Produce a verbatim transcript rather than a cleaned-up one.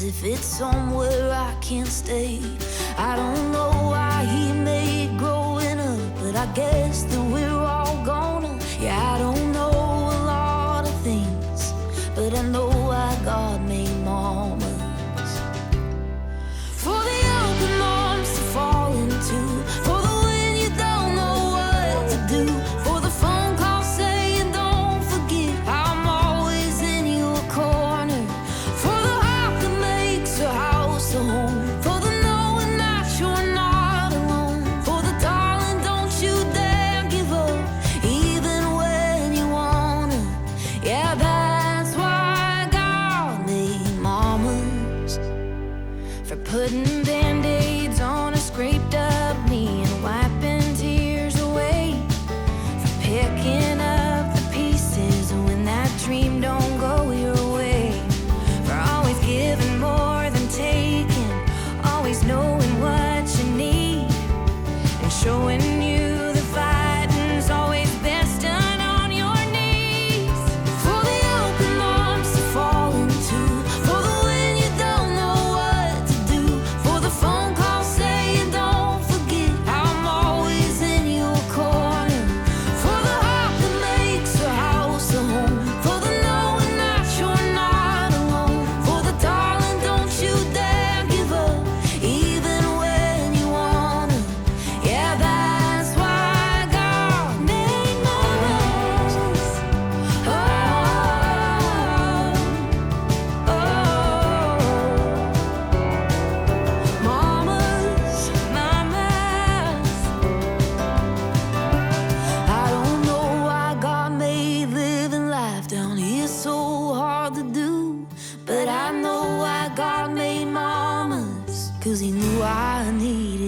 if it's somewhere I can't stay. I don't know why he made growing up, but I guess that we're all gonna. Yeah, I don't know a lot of things, but I know why God made mamas. For the open arms to fall into, for the when you don't know what to do, for the phone call saying don't forget I'm always in your corner, for the heart that makes a house a home, for the knowing that you're not alone, for the darling don't you dare give up even when you wanna. Yeah, that's why God made mamas, for putting band-aids on a scraped up knee and wiping tears away, for picking up the pieces when that dream don't go your way, for always giving more than taking, always knowing what you need, and showing you the fighting's always best done on your knees. For the open arms to fall into, for the when you don't know what to do, for the phone call saying don't forget I'm always in your corner, for the heart that makes a house a home, for the knowing that you're not alone, for the darling don't you dare give up even when you wanna. Yeah, that's why God made mamas. Oh, oh, mamas, mamas. I don't know why God made living life down here so hard to do, but I know why God made mamas, 'cause he knew I needed